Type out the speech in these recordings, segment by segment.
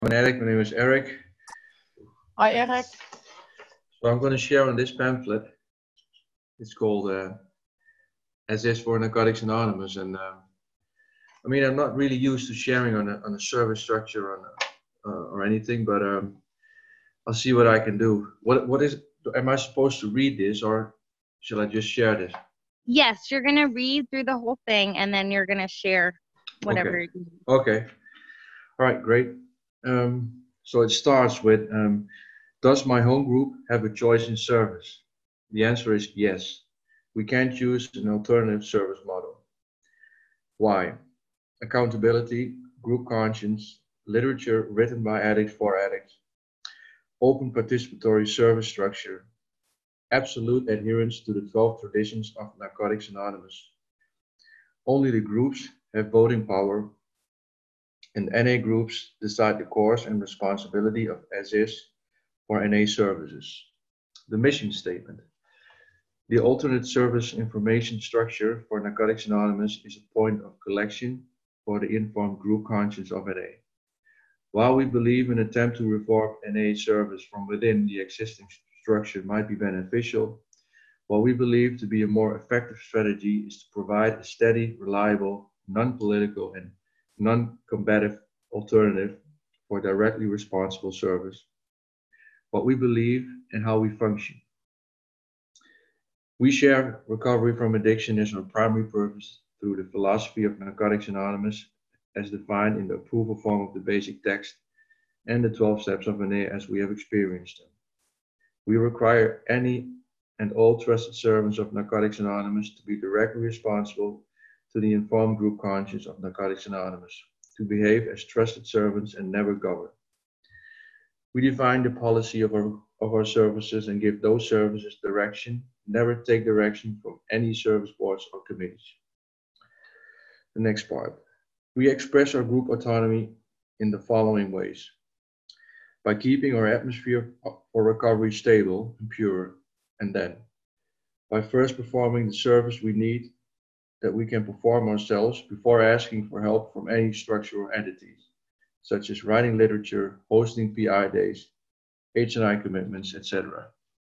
Eric. My name is Eric. Hi, Eric. So I'm going to share on this pamphlet. It's called SS for Narcotics Anonymous, and I mean I'm not really used to sharing on a service structure or anything, but I'll see what I can do. What is? Am I supposed to read this, or shall I just share this? Yes, you're going to read through the whole thing, and then you're going to share whatever. Okay. All right, great. So it starts with, does my home group have a choice in service? The answer is yes. We can't choose an alternative service model. Why? Accountability, group conscience, literature written by addicts for addicts, open participatory service structure, absolute adherence to the 12 traditions of Narcotics Anonymous. Only the groups have voting power, and NA groups decide the course and responsibility of SS for NA services. The mission statement. The alternate service information structure for Narcotics Anonymous is a point of collection for the informed group conscience of NA. While we believe an attempt to reform NA service from within the existing structure might be beneficial, what we believe to be a more effective strategy is to provide a steady, reliable, non-political, and non-combative alternative for directly responsible service, what we believe and how we function. We share recovery from addiction as our primary purpose through the philosophy of Narcotics Anonymous as defined in the approval form of the basic text and the 12 steps of NA as we have experienced them. We require any and all trusted servants of Narcotics Anonymous to be directly responsible to the informed group conscience of Narcotics Anonymous, to behave as trusted servants and never govern. We define the policy of our services and give those services direction, never take direction from any service boards or committees. The next part. We express our group autonomy in the following ways. By keeping our atmosphere for recovery stable and pure, and then by first performing the service we need that we can perform ourselves before asking for help from any structure or entities, such as writing literature, hosting PI days, H&I commitments, etc.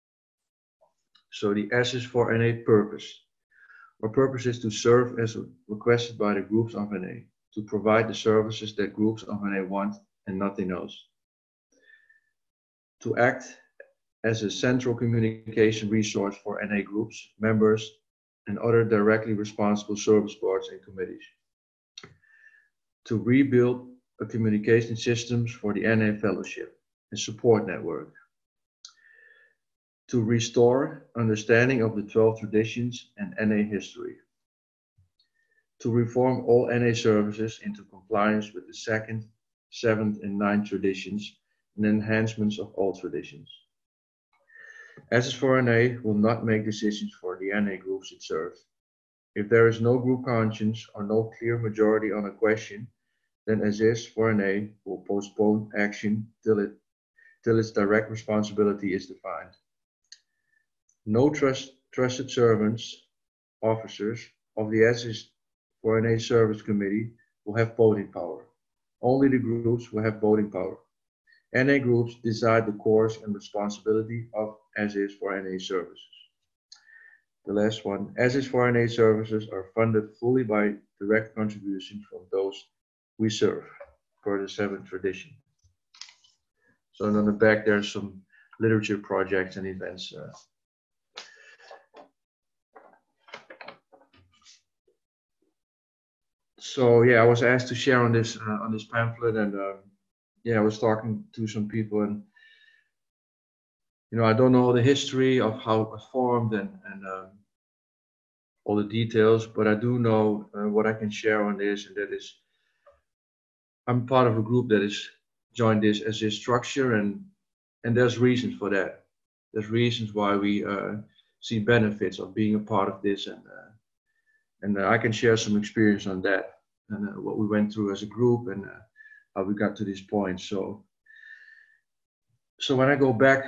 So the S is for NA purpose. Our purpose is to serve as requested by the groups of NA, to provide the services that groups of NA want and nothing else. To act as a central communication resource for NA groups, members, and other directly responsible service boards and committees. To rebuild a communication systems for the NA Fellowship and support network. To restore understanding of the 12 traditions and NA history. To reform all NA services into compliance with the 2nd, 7th, and 9th traditions and enhancements of all traditions. SS for NA will not make decisions for the NA groups it serves. If there is no group conscience or no clear majority on a question, then SS for NA will postpone action till its direct responsibility is defined. No trusted servants, officers of the SS for NA Service Committee will have voting power. Only the groups will have voting power. NA groups decide the course and responsibility of SS for NA services. The last one, SS for NA services are funded fully by direct contributions from those we serve, per the 7th tradition. So on the back there's some literature projects and events. So yeah, I was asked to share on this pamphlet, and yeah, I was talking to some people, and you know, I don't know the history of how it was formed and all the details, but I do know what I can share on this, and that is, I'm part of a group that is joined this as a structure, and there's reasons for that. There's reasons why we see benefits of being a part of this, and I can share some experience on that and what we went through as a group and how we got to this point. So when I go back,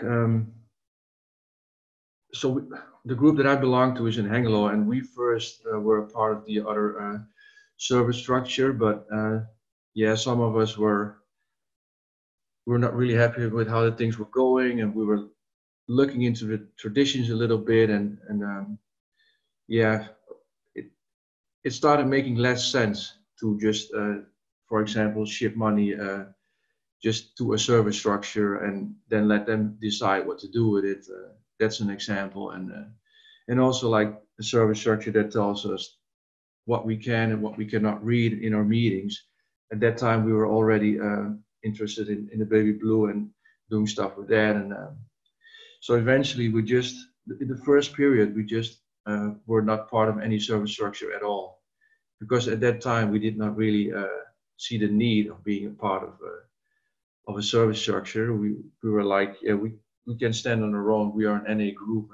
the group that I belong to is in Hengelo, and we first were a part of the other service structure, but yeah, some of us were we were not really happy with how the things were going, and we were looking into the traditions a little bit, and yeah, it started making less sense to just, for example, ship money just to a service structure and then let them decide what to do with it. That's an example, and also like a service structure that tells us what we can and what we cannot read in our meetings. At that time, we were already interested in the baby blue and doing stuff with that, and so eventually we just, in the first period, we just were not part of any service structure at all, because at that time we did not really see the need of being a part of a service structure. We were like, yeah, we can stand on our own. We are an NA group,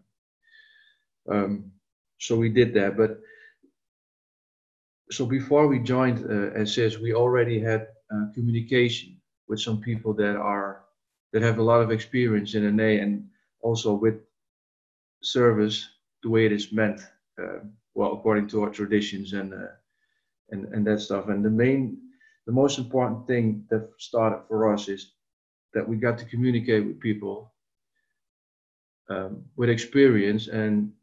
and so we did that. But so before we joined SS, we already had communication with some people that have a lot of experience in NA, and also with service the way it is meant, well, according to our traditions and that stuff. And the most important thing that started for us is that we got to communicate with people with experience, and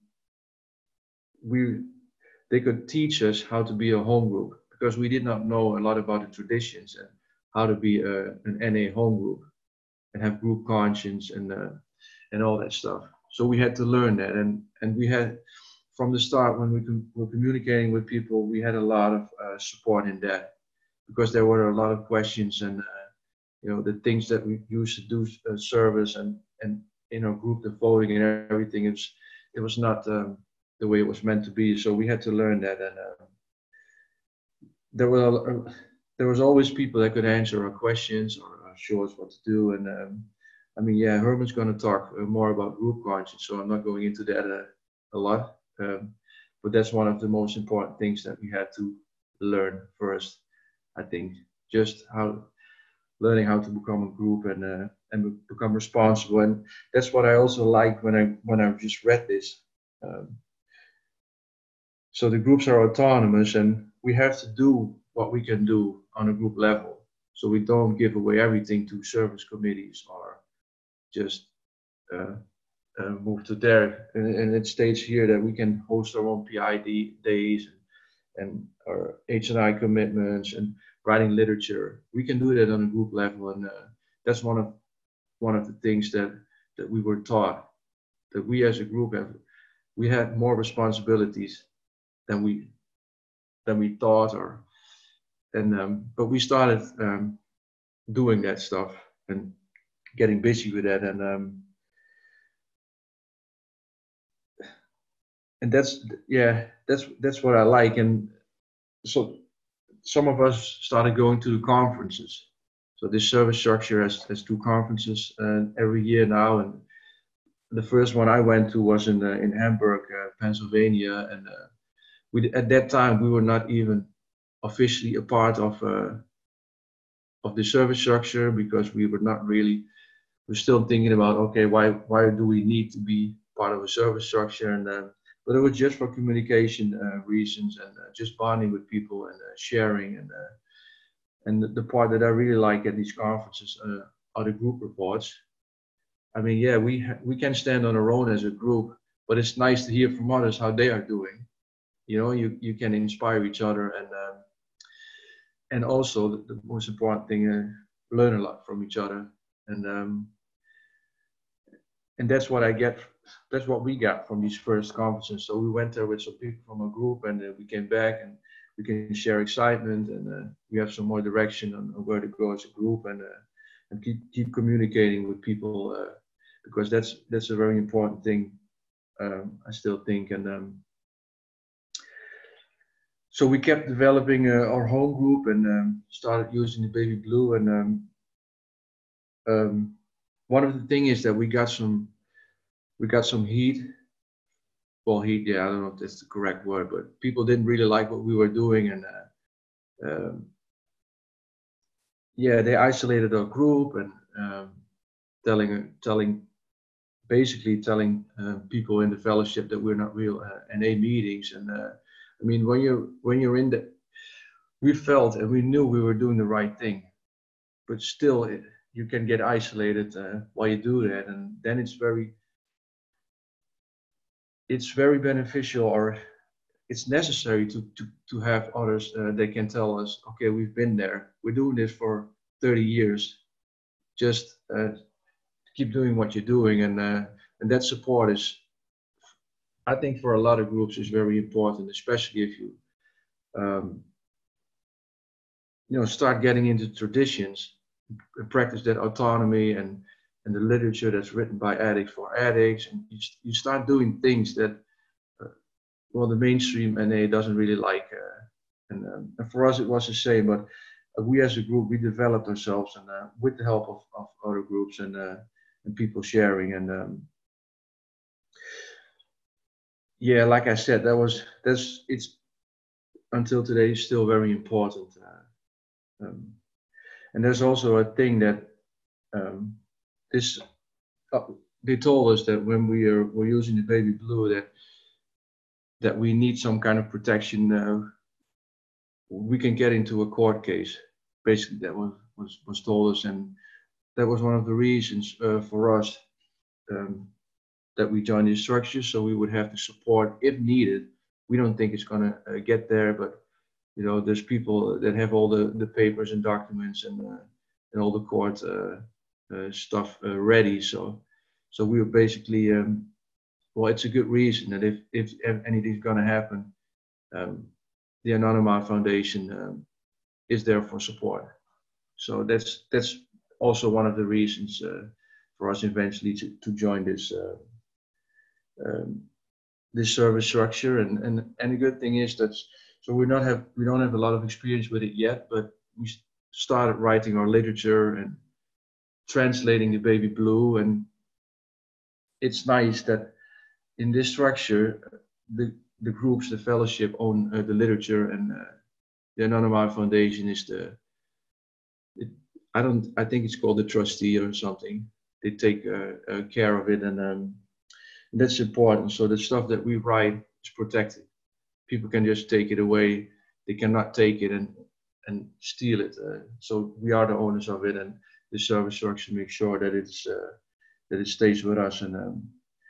they could teach us how to be a home group, because we did not know a lot about the traditions and how to be an NA home group and have group conscience and all that stuff. So we had to learn that, and we had, from the start, when we were communicating with people, we had a lot of support in that, because there were a lot of questions, and you know, the things that we used to do service and in our group, the voting and everything, it was not the way it was meant to be. So we had to learn that, and there was always people that could answer our questions or show us what to do. And I mean, yeah, Herman's going to talk more about group conscience, so I'm not going into that a lot. But that's one of the most important things that we had to learn first, I think, just learning how to become a group and become responsible. And that's what I also like when I just read this. So the groups are autonomous, and we have to do what we can do on a group level. So we don't give away everything to service committees or just move to there. And it states here that we can host our own PID days and our H&I commitments and writing literature. We can do that on a group level, and that's one of the things that we were taught, that we as a group we had more responsibilities than we thought, but we started doing that stuff and getting busy with that, and that's what I like. And so some of us started going to the conferences. So this service structure has two conferences every year now, and the first one I went to was in Hamburg, Pennsylvania, and at that time we were not even officially a part of the service structure, because we were not really. We're still thinking about, okay, why do we need to be part of a service structure? And but it was just for communication reasons, and just bonding with people and sharing, and the part that I really like at these conferences are the group reports. I mean, yeah, we can stand on our own as a group, but it's nice to hear from others how they are doing. You know, you can inspire each other, and also the most important thing, learn a lot from each other, and that's what I get. That's what we got from these first conferences. So we went there with some people from a group, and we came back, and we can share excitement, and we have some more direction on where to go as a group, and keep communicating with people, because that's a very important thing, I still think. And so we kept developing our home group, and started using the baby blue, and one of the things is that we got some heat. Well, heat, yeah, I don't know if that's the correct word, but people didn't really like what we were doing, and yeah, they isolated our group, and basically telling people in the fellowship that we're not real NA meetings. And I mean, when you're in the, we felt and we knew we were doing the right thing, but still, you can get isolated while you do that, and then it's very beneficial, or it's necessary to have others that can tell us, okay, we've been there, we're doing this for 30 years, just keep doing what you're doing, and that support is, I think, for a lot of groups is very important, especially if you start getting into traditions, practice that autonomy and the literature that's written by addicts for addicts, and you start doing things that the mainstream NA doesn't really like, and for us it was the same, but we as a group, we developed ourselves, and with the help of other groups and people sharing, and yeah, like I said, it's until today still very important, and there's also a thing that they told us that when we're using the baby blue, that we need some kind of protection. We can get into a court case. Basically, that was told us, and that was one of the reasons for us that we joined this structure. So we would have the support if needed. We don't think it's going to get there, but there's people that have all the papers and documents and all the court stuff ready. So we were basically, it's a good reason that if anything's going to happen, the Anonymous Foundation is there for support. So that's also one of the reasons for us eventually to join this this service structure. And the good thing is that we don't have a lot of experience with it yet, but we started writing our literature and translating the baby blue, and it's nice that in this structure the groups, the fellowship own the literature, and the Anonymous Foundation is I think it's called the trustee or something. They take care of it, and that's important. So the stuff that we write is protected. People can just take it away. They cannot take it and steal it. So we are the owners of it, and the service structure makes sure that it stays with us. And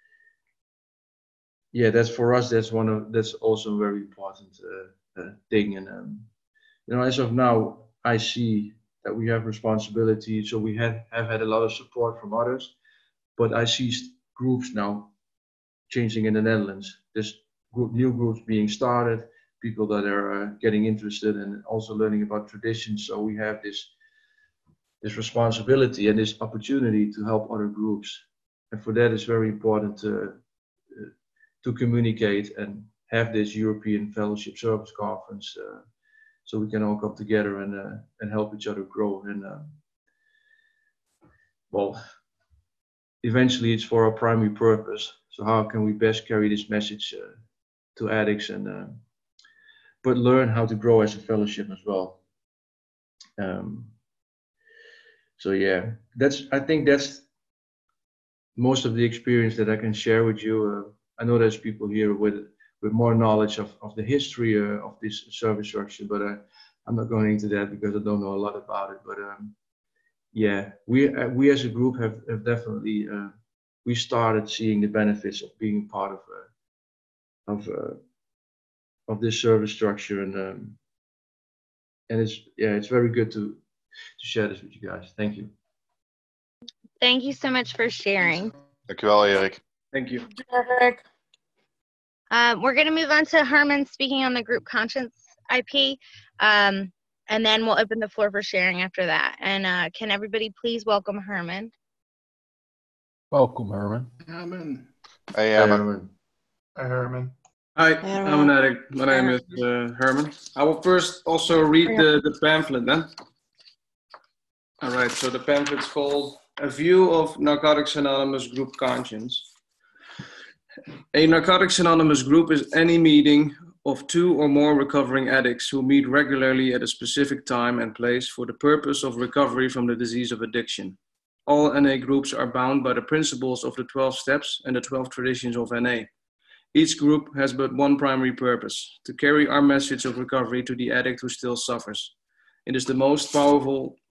yeah, that's for us. That's also a very important thing. And as of now, I see that we have responsibility. So we have had a lot of support from others, but I see groups now changing in the Netherlands. There's new groups being started, people that are getting interested and also learning about traditions. So we have this responsibility and this opportunity to help other groups. And for that, it's very important to communicate and have this European Fellowship Service Conference, so we can all come together and help each other grow. And eventually it's for our primary purpose. So how can we best carry this message to addicts, and but learn how to grow as a fellowship as well. So yeah, I think that's most of the experience that I can share with you. I know there's people here with more knowledge of the history of this service structure, but I'm not going into that because I don't know a lot about it. But yeah, we as a group have definitely we started seeing the benefits of being part of this service structure, and it's very good to share this with you guys. Thank you. Thank you so much for sharing. Dankjewel, Erik. Thank you. Eric. We're going to move on to Herman speaking on the group conscience IP, and then we'll open the floor for sharing after that. And can everybody please welcome Herman? Welcome, Herman. Herman. Hey, Herman. Hi, Herman. Hi, Herman. I'm an addict. My name is Herman. I will first also read the pamphlet then. All right, so the pamphlet's called A View of Narcotics Anonymous Group Conscience. A Narcotics Anonymous group is any meeting of 2 or more recovering addicts who meet regularly at a specific time and place for the purpose of recovery from the disease of addiction. All NA groups are bound by the principles of the 12 steps and the 12 traditions of NA. Each group has but one primary purpose: to carry our message of recovery to the addict who still suffers. It is the most powerful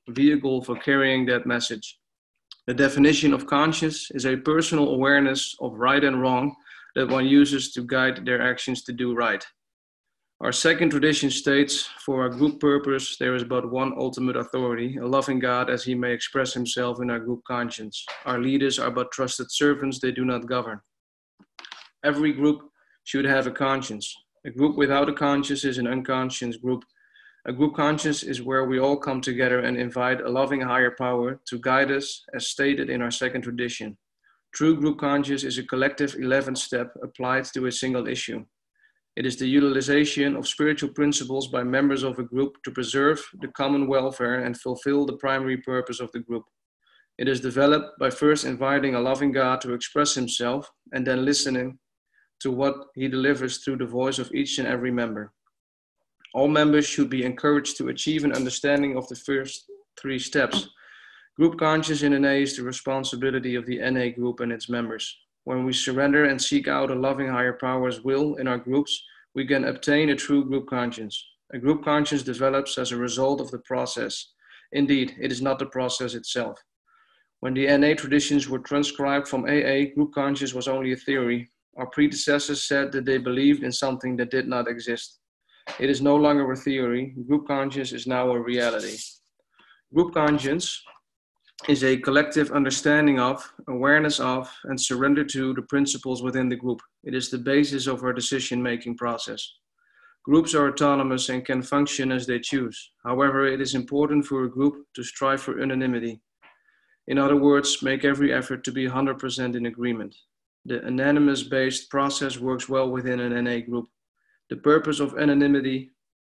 vehicle for carrying that message. The definition of conscience is a personal awareness of right and wrong that one uses to guide their actions to do right. Our second tradition states, for our group purpose, there is but one ultimate authority, a loving God as he may express himself in our group conscience. Our leaders are but trusted servants, they do not govern. Every group should have a conscience. A group without a conscience is an unconscious group. A group conscience is where we all come together and invite a loving higher power to guide us, as stated in our second tradition. True group conscience is a collective 11th step applied to a single issue. It is the utilization of spiritual principles by members of a group to preserve the common welfare and fulfill the primary purpose of the group. It is developed by first inviting a loving God to express himself and then listening to what he delivers through the voice of each and every member. All members should be encouraged to achieve an understanding of the first 3 steps. Group conscience in NA is the responsibility of the NA group and its members. When we surrender and seek out a loving higher power's will in our groups, we can obtain a true group conscience. A group conscience develops as a result of the process. Indeed, it is not the process itself. When the NA traditions were transcribed from AA, group conscience was only a theory. Our predecessors said that they believed in something that did not exist. It is no longer a theory. Group conscience is now a reality. Group conscience is a collective understanding of, awareness of, and surrender to the principles within the group. It is the basis of our decision-making process. Groups are autonomous and can function as they choose. However, it is important for a group to strive for unanimity. In other words, make every effort to be 100% in agreement. The unanimous-based process works well within an NA group. The purpose of anonymity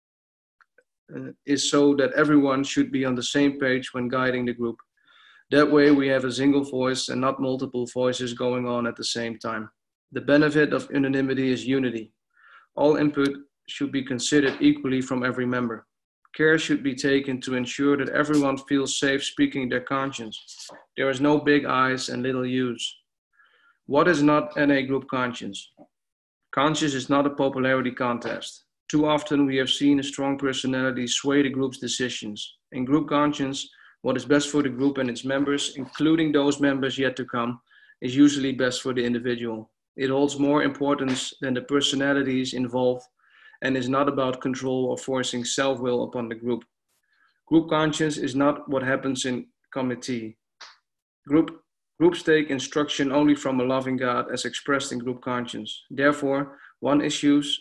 is so that everyone should be on the same page when guiding the group. That way we have a single voice and not multiple voices going on at the same time. The benefit of unanimity is unity. All input should be considered equally from every member. Care should be taken to ensure that everyone feels safe speaking their conscience. There is no big I's and little U's. What is not NA group conscience? Conscience is not a popularity contest. Too often we have seen a strong personality sway the group's decisions. In group conscience, what is best for the group and its members, including those members yet to come, is usually best for the individual. It holds more importance than the personalities involved and is not about control or forcing self-will upon the group. Group conscience is not what happens in committee. Groups take instruction only from a loving God as expressed in group conscience. Therefore, on issues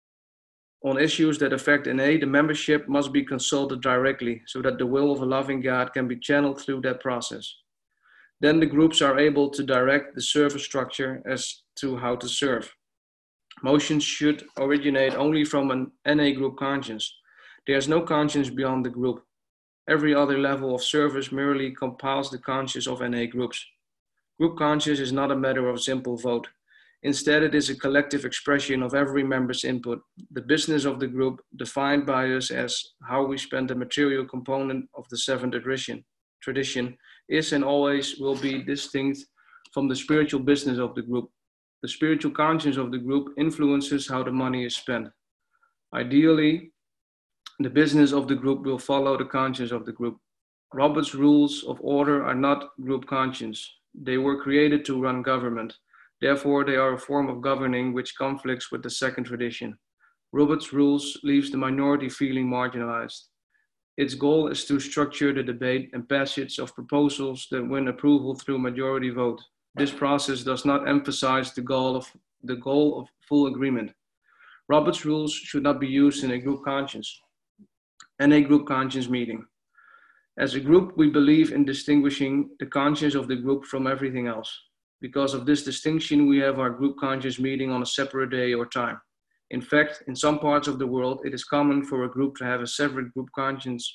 that affect NA, the membership must be consulted directly so that the will of a loving God can be channeled through that process. Then the groups are able to direct the service structure as to how to serve. Motions should originate only from an NA group conscience. There is no conscience beyond the group. Every other level of service merely compiles the conscience of NA groups. Group conscience is not a matter of simple vote. Instead, it is a collective expression of every member's input. The business of the group, defined by us as how we spend the material component of the 7th tradition, is and always will be distinct from the spiritual business of the group. The spiritual conscience of the group influences how the money is spent. Ideally, the business of the group will follow the conscience of the group. Robert's rules of order are not group conscience. They were created to run government. Therefore, they are a form of governing which conflicts with the 2nd tradition. Robert's rules leaves the minority feeling marginalized. Its goal is to structure the debate and passage of proposals that win approval through majority vote. This process does not emphasize the goal of full agreement. Robert's rules should not be used in a group conscience and a group conscience meeting. As a group, we believe in distinguishing the conscience of the group from everything else. Because of this distinction, we have our group conscience meeting on a separate day or time. In fact, in some parts of the world, it is common for a group to have a separate group conscience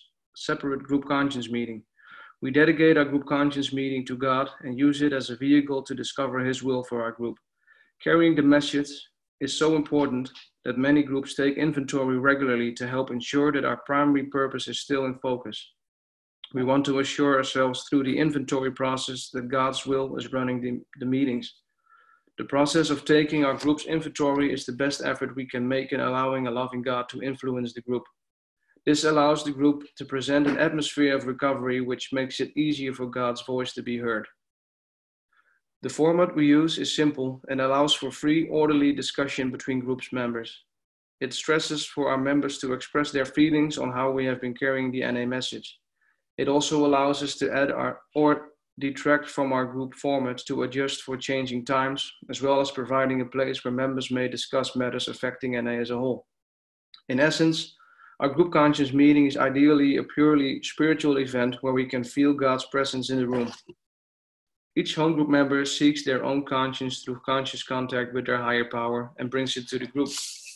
meeting. We dedicate our group conscience meeting to God and use it as a vehicle to discover His will for our group. Carrying the message is so important that many groups take inventory regularly to help ensure that our primary purpose is still in focus. We want to assure ourselves through the inventory process that God's will is running the meetings. The process of taking our group's inventory is the best effort we can make in allowing a loving God to influence the group. This allows the group to present an atmosphere of recovery which makes it easier for God's voice to be heard. The format we use is simple and allows for free, orderly discussion between groups members. It stresses for our members to express their feelings on how we have been carrying the NA message. It also allows us to add or detract from our group formats to adjust for changing times, as well as providing a place where members may discuss matters affecting NA as a whole. In essence, our group conscience meeting is ideally a purely spiritual event where we can feel God's presence in the room. Each home group member seeks their own conscience through conscious contact with their higher power and brings it to the group.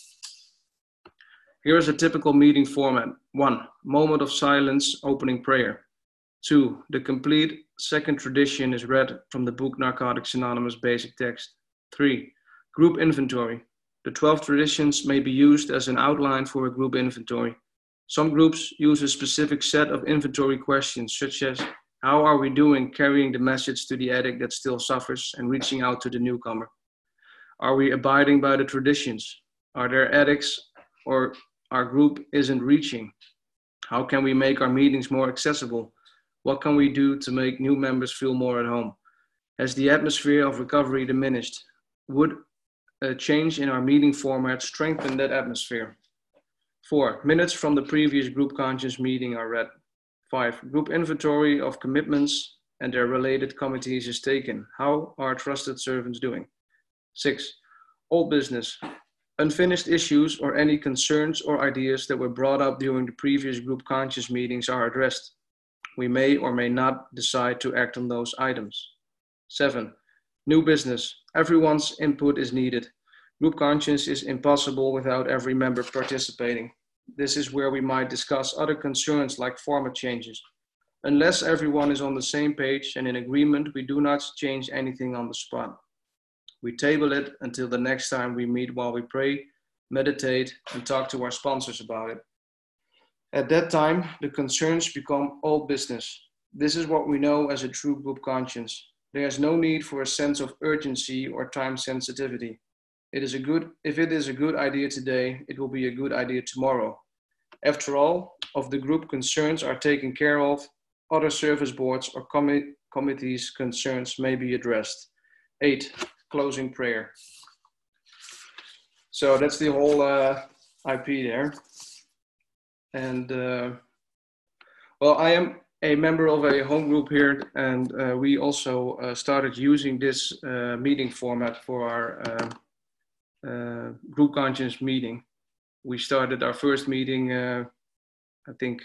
Here is a typical meeting format. 1. Moment of silence, opening prayer. 2. The complete second tradition is read from the book Narcotics Anonymous basic text. 3. Group inventory. The 12 traditions may be used as an outline for a group inventory. Some groups use a specific set of inventory questions, such as, how are we doing carrying the message to the addict that still suffers and reaching out to the newcomer? Are we abiding by the traditions? Are there addicts or our group isn't reaching? How can we make our meetings more accessible? What can we do to make new members feel more at home? Has the atmosphere of recovery diminished? Would a change in our meeting format strengthen that atmosphere? 4. Minutes from the previous group conscience meeting are read. 5. Group inventory of commitments and their related committees is taken. How are trusted servants doing? 6. Old business. Unfinished issues or any concerns or ideas that were brought up during the previous group conscience meetings are addressed. We may or may not decide to act on those items. 7. New business. Everyone's input is needed. Group conscience is impossible without every member participating. This is where we might discuss other concerns like format changes. Unless everyone is on the same page and in agreement, we do not change anything on the spot. We table it until the next time we meet while we pray, meditate, and talk to our sponsors about it. At that time, the concerns become old business. This is what we know as a true group conscience. There is no need for a sense of urgency or time sensitivity. If it is a good idea today, it will be a good idea tomorrow. After all, of the group concerns are taken care of, other service boards or committees' concerns may be addressed. 8. Closing prayer. So that's the whole IP there. And well, I am a member of a home group here, and we also started using this meeting format for our group conscience meeting. We started our first meeting, I think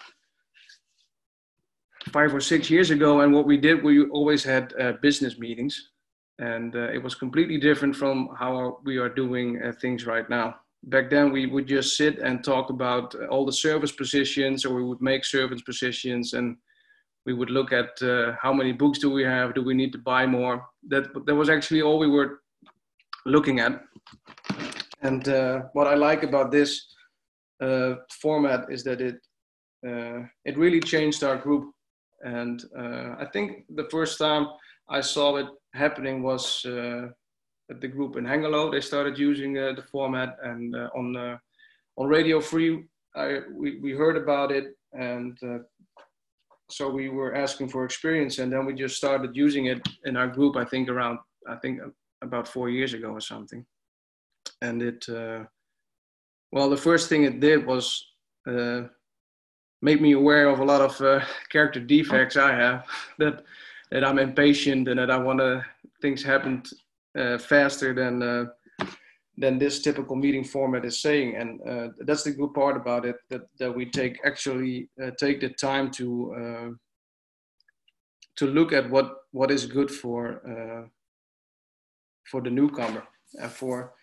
5 or 6 years ago, and what we did, we always had business meetings, and it was completely different from how we are doing things right now. Back then, we would just sit and talk about all the service positions, or we would make service positions, and we would look at how many books do we have, do we need to buy more. That was actually all we were looking at. And what I like about this format is that it really changed our group. And I think the first time I saw it happening was at the group in Hengelo. They started using the format, and on Radio Free, we heard about it, and so we were asking for experience, and then we just started using it in our group. I think about 4 years ago or something. And it, well, the first thing it did was make me aware of a lot of character defects I have, that I'm impatient and that I want things happen faster than this typical meeting format is saying. And that's the good part about it, that we actually take the time to look at what is good for the newcomer and for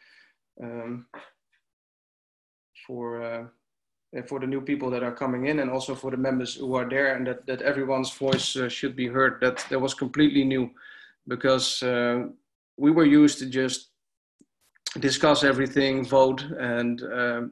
the new people that are coming in, and also for the members who are there, and that everyone's voice should be heard. That was completely new, because we were used to just discuss everything, vote, and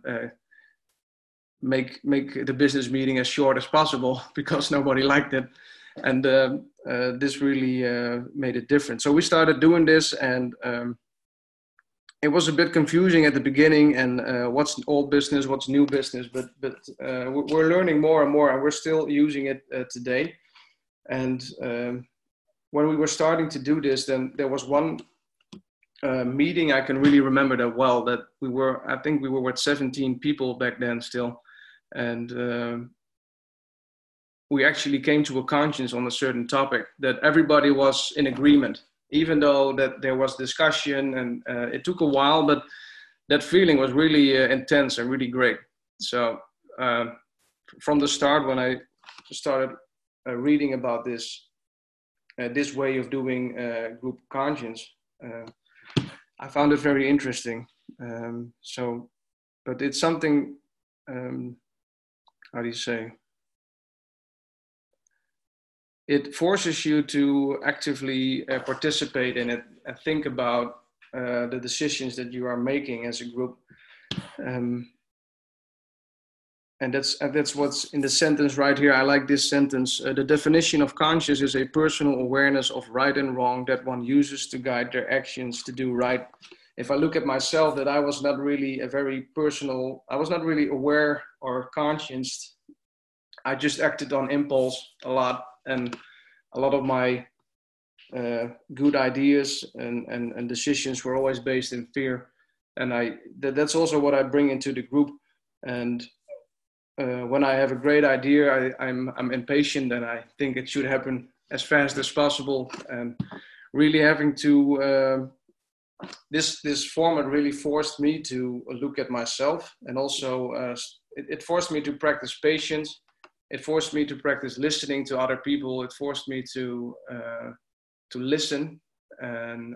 make the business meeting as short as possible, because nobody liked it. And this really made it different. So we started doing this, and it was a bit confusing at the beginning, and what's old business, what's new business, but we're learning more and more, and we're still using it today. And when we were starting to do this, then there was one meeting I can really remember that well, that I think we were with 17 people back then still, and we actually came to a conscience on a certain topic that everybody was in agreement, even though that there was discussion, and it took a while, but that feeling was really intense and really great. So from the start, when I started reading about this way of doing group conscience, I found it very interesting. But it's something, how do you say? It forces you to actively participate in it and think about the decisions that you are making as a group. And that's what's in the sentence right here. I like this sentence. The definition of conscience is a personal awareness of right and wrong that one uses to guide their actions to do right. If I look at myself, that I was not really I was not really aware or conscienced. I just acted on impulse a lot, and a lot of my good ideas and decisions were always based in fear. And that's also what I bring into the group. And when I have a great idea, I'm impatient, and I think it should happen as fast as possible. And really having to this format really forced me to look at myself, and also it forced me to practice patience. It forced me to practice listening to other people. It forced me to listen and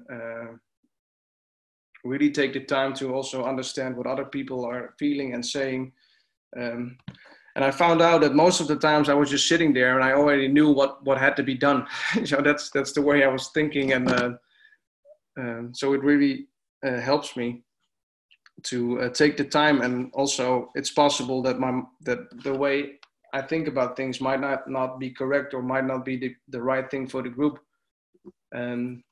really take the time to also understand what other people are feeling and saying. And I found out that most of the times I was just sitting there and I already knew what had to be done. So that's the way I was thinking, and so it really helps me to take the time. And also, it's possible that the way I think about things might not be correct, or might not be the right thing for the group. And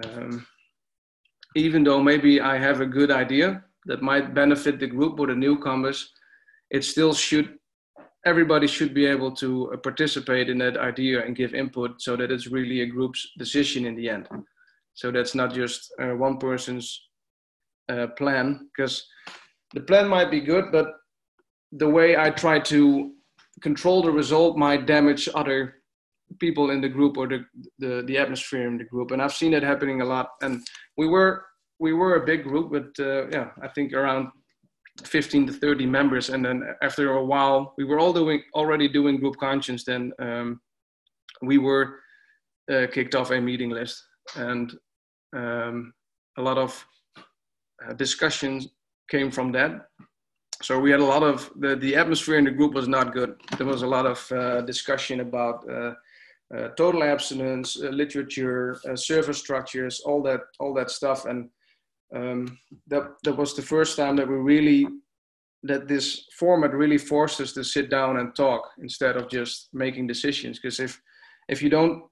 even though maybe I have a good idea that might benefit the group or the newcomers, everybody should be able to participate in that idea and give input, so that it's really a group's decision in the end. So that's not just one person's plan, because the plan might be good, but the way I try to control the result might damage other people in the group, or the atmosphere in the group. And I've seen that happening a lot. And we were a big group with I think around 15 to 30 members. And then after a while, we were already doing group conscience. Then we were kicked off a meeting list, and a lot of discussions came from that. So we had a lot of, the atmosphere in the group was not good. There was a lot of discussion about total abstinence, literature, service structures, all that stuff. And that was the first time that this format really forced us to sit down and talk instead of just making decisions. Because if you don't,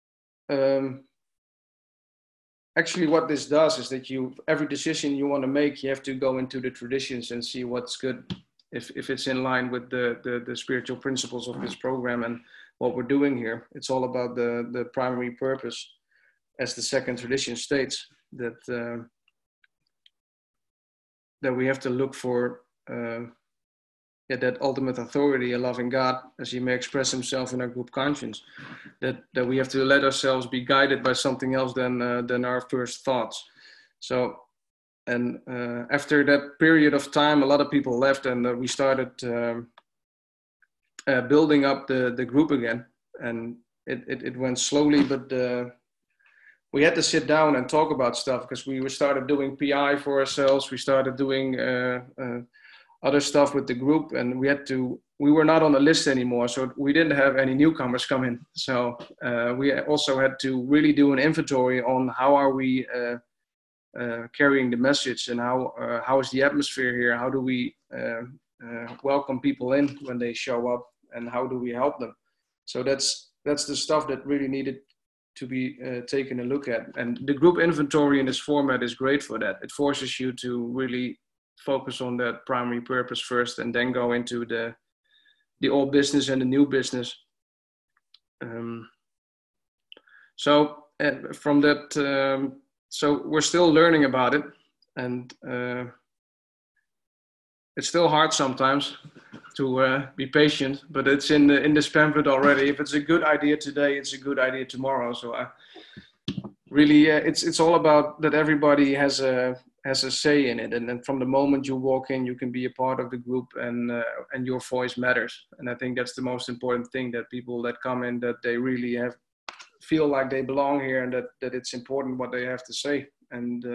actually what this does is that every decision you want to make, you have to go into the traditions and see what's good, if it's in line with the spiritual principles of this program and what we're doing here. It's all about the primary purpose, as the second tradition states, that we have to look for that ultimate authority, a loving God, as he may express himself in our group conscience, that we have to let ourselves be guided by something else than our first thoughts. So, and after that period of time, a lot of people left, and we started building up the group again. And it went slowly, but we had to sit down and talk about stuff, because we started doing PI for ourselves. We started doing other stuff with the group, and we were not on the list anymore, so we didn't have any newcomers come in. So we also had to really do an inventory on how are we carrying the message, and how is the atmosphere here, how do we welcome people in when they show up, and how do we help them. So that's the stuff that really needed to be taken a look at. And the group inventory in this format is great for that. It forces you to really focus on that primary purpose first, and then go into the old business and the new business. So from that, so we're still learning about it, and it's still hard sometimes to be patient, but it's in this pamphlet already. If it's a good idea today, it's a good idea tomorrow. So really, it's all about that everybody has a say in it, and then from the moment you walk in, you can be a part of the group, and your voice matters. And I think that's the most important thing, that people that come in, that they really feel like they belong here, and that it's important what they have to say, and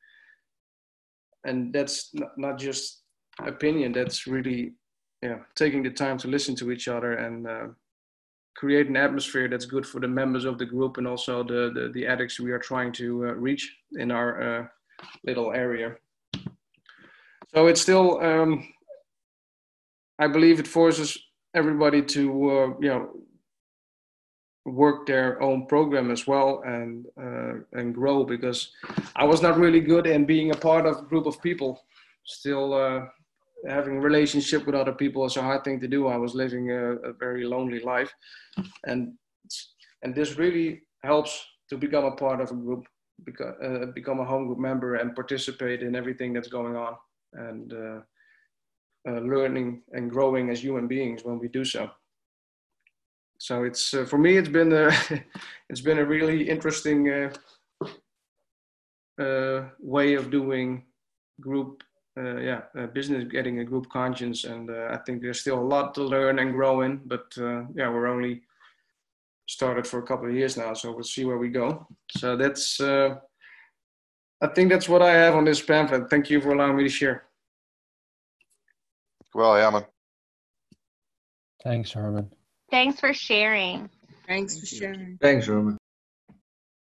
that's not just opinion. That's really taking the time to listen to each other, and create an atmosphere that's good for the members of the group, and also the addicts we are trying to reach in our little area. So it's still, I believe it forces everybody to work their own program as well, and grow, because I was not really good in being a part of a group of people. Still having a relationship with other people is a hard thing to do. I was living a very lonely life, and this really helps to become a part of a group, become a home group member, and participate in everything that's going on, and learning and growing as human beings when we do so. So it's for me, it's been a really interesting way of doing group business, getting a group conscience, and I think there's still a lot to learn and grow in, but we're only started for a couple of years now, so we'll see where we go. So that's I think that's what I have on this pamphlet. Thank you for allowing me to share. Well, Herman. Thanks, Herman. Thanks for sharing. Thanks for sharing. Thanks, Roman.